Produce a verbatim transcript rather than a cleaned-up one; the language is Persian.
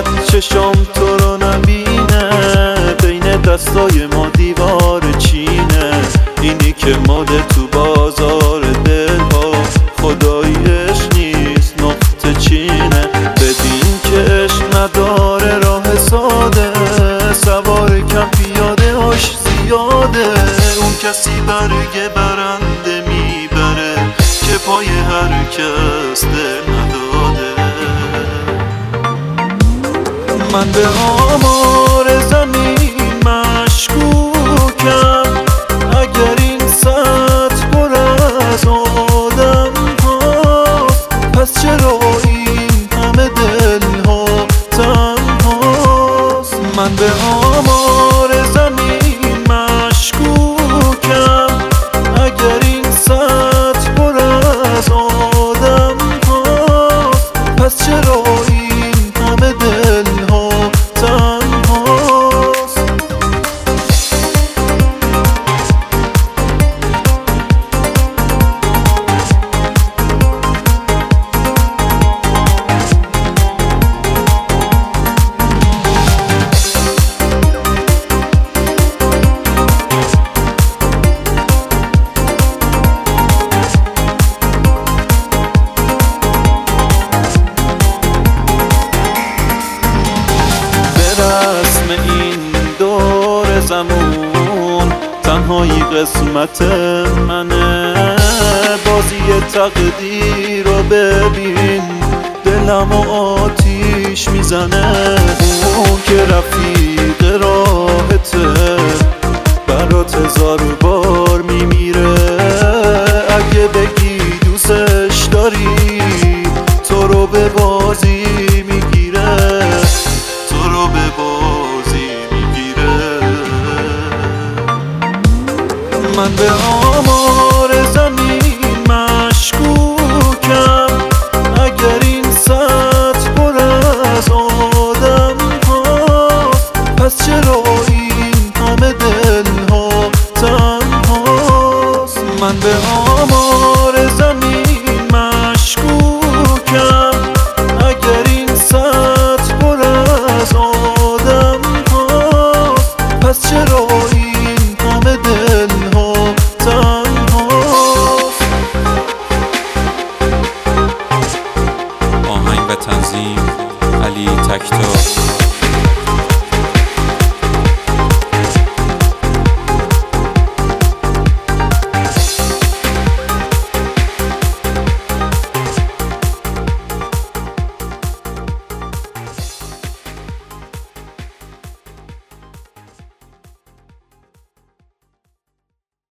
شاید چشم تو رو نبینه، بین دستای ما دیوار چینه. اینی که ماده تو بازار دل ها، خداییش نیست نقطه چینه. ببین که عشق نداره راه ساده، سوار کم پیاده هاش زیاده. اون کسی برگ برنده میبره که پای هر کس دل نداده. من به آمار زمین مشکوکم، اگر این سطح پر از آدم هاست، پس چرا این همه دل ها تنهاست؟ من به آمار زمین مشکوکم، اگر این سطح پر از آدم هاست، پس چرا این همه دل ها تنهاست؟ رسم این دور زمون تنهایی قسمت منه. بازی تقدیر رو ببین، دلم و آتیش میزنه. اون که رفیق راهته، برات هزار بار میمیره. اگه بگی دوستش داری، تو رو به بازی میگیره، تو رو به بازی میگیره. من به